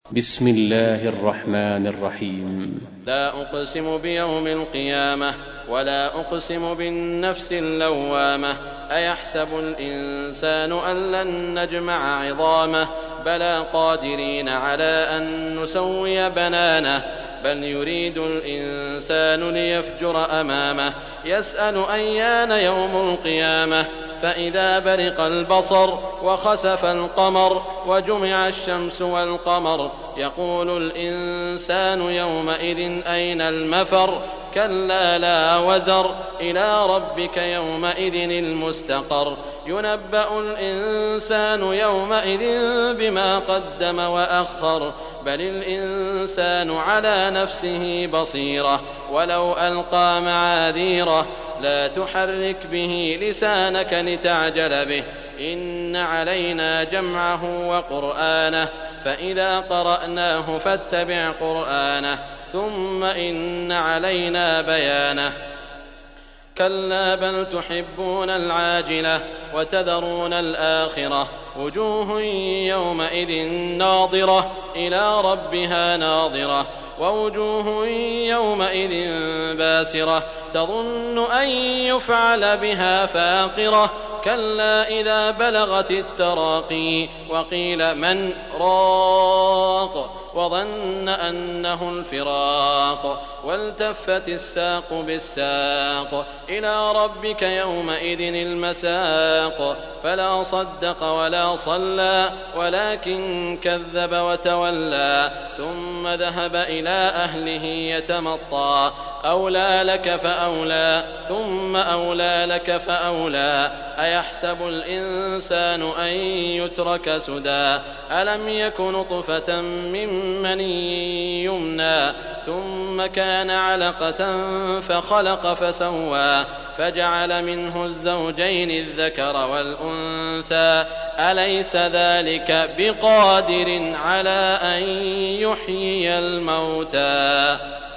بسم الله الرحمن الرحيم. لا أقسم بيوم القيامة ولا أقسم بالنفس اللوامة أيحسب الإنسان أن لن نجمع عظامه بلى قادرين على أن نسوي بنانه بل يريد الإنسان ليفجر أمامه يسأل أيان يوم القيامة فإذا برق البصر وخسف القمر وجمع الشمس والقمر يقول الإنسان يومئذ أين المفر كلا لا وزر إلى ربك يومئذ المستقر ينبأ الإنسان يومئذ بما قدم وأخر بل الإنسان على نفسه بصيرة ولو ألقى معاذيره لا تحرك به لسانك لتعجل به إن علينا جمعه وقرآنه فإذا قرأناه فاتبع قرآنه ثم إن علينا بيانه كلا بل تحبون العاجلة وتذرون الآخرة وجوه يومئذ ناظرة إلى ربها ناظرة ووجوه يومئذ باسرة تظن أن يفعل بها فاقرة كلا إذا بلغت التراقي وقيل من راق وظن أنه الفراق والتفت الساق بالساق إلى ربك يومئذ المساق فلا صدق ولا صلى ولكن كذب وتولى ثم ذهب إلى أهله يتمطى أولى لك فأولى ثم أولى لك فأولى أيحسب الإنسان أن يترك سدى ألم يك نطفة من مني يمنى ثم كان علقة فخلق فسوى فجعل منه الزوجين الذكر والأنثى أليس ذلك بقادر على أن يحيي الموتى